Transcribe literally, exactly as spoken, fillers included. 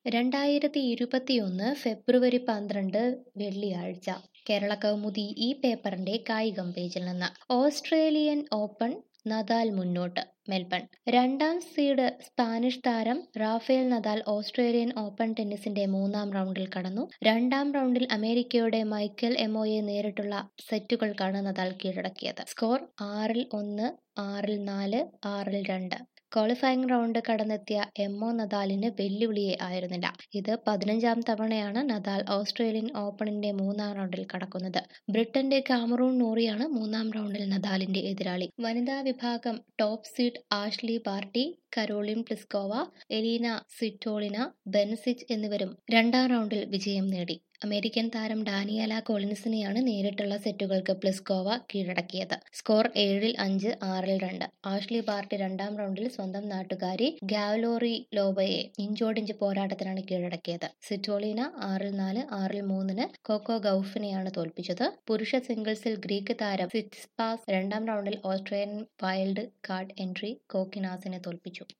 രണ്ടായിരത്തി ഇരുപത്തിയൊന്ന് ഫെബ്രുവരി പന്ത്രണ്ട് വെള്ളിയാഴ്ച കേരള കൗമുദി ഈ പേപ്പറിന്റെ കായികം പേജിൽ നിന്ന് ഓസ്ട്രേലിയൻ ഓപ്പൺ നദാൽ മുന്നോട്ട് മെൽബൺ. രണ്ടാം സീഡ് സ്പാനിഷ് താരം റാഫേൽ നദാൽ ഓസ്ട്രേലിയൻ ഓപ്പൺ ടെന്നീസിന്റെ മൂന്നാം റൗണ്ടിൽ കടന്നു. രണ്ടാം റൗണ്ടിൽ അമേരിക്കയുടെ മൈക്കൽ എമോയെ നേരിട്ടുള്ള സെറ്റുകൾക്കാണ് നദാൽ കീഴടക്കിയത്. സ്കോർ ആറിൽ ഒന്ന്, ആറിൽ നാല്, ആറിൽ രണ്ട്. ക്വാളിഫയിംഗ് റൗണ്ട് കടന്നെത്തിയ എമ്മോ നദാലിന് വെല്ലുവിളിയെ ആയിരുന്നില്ല. ഇത് പതിനഞ്ചാം തവണയാണ് നദാൽ ഓസ്ട്രേലിയൻ ഓപ്പണിന്റെ മൂന്നാം റൗണ്ടിൽ കടക്കുന്നത്. ബ്രിട്ടന്റെ കാമറൂൺ നോറിയാണ് മൂന്നാം റൗണ്ടിൽ നദാലിന്റെ എതിരാളി. വനിതാ വിഭാഗം top seed Ashleigh Barty, Karolina Pliskova, Elina Svitolina, Bencic എന്നിവരും രണ്ടാം റൗണ്ടിൽ വിജയം നേടി. അമേരിക്കൻ താരം ഡാനിയല കോളിൻസിനെയാണ് നേരിട്ടുള്ള സെറ്റുകൾക്ക് പ്ലിസ്കോവ കീഴടക്കിയത്. സ്കോർ ഏഴിൽ അഞ്ച്, ആറിൽ രണ്ട്. ആഷ്ലി ബാർട്ടി രണ്ടാം റൗണ്ടിൽ സ്വന്തം നാട്ടുകാരി ഗാവലോറി ലോവയെ ഇഞ്ചോടിഞ്ച് പോരാട്ടത്തിനാണ് കീഴടക്കിയത്. സിറ്റോളിന ആറിൽ നാല്, ആറിൽ മൂന്നിന് കോക്കോ ഗൌഫിനെയാണ് തോൽപ്പിച്ചത്. പുരുഷ സിംഗിൾസിൽ ഗ്രീക്ക് താരം സിറ്റ്സിപാസ് രണ്ടാം റൗണ്ടിൽ ഓസ്ട്രേലിയൻ വൈൽഡ് കാർഡ് എൻട്രി കോക്കിനാസിനെ തോൽപ്പിച്ചു.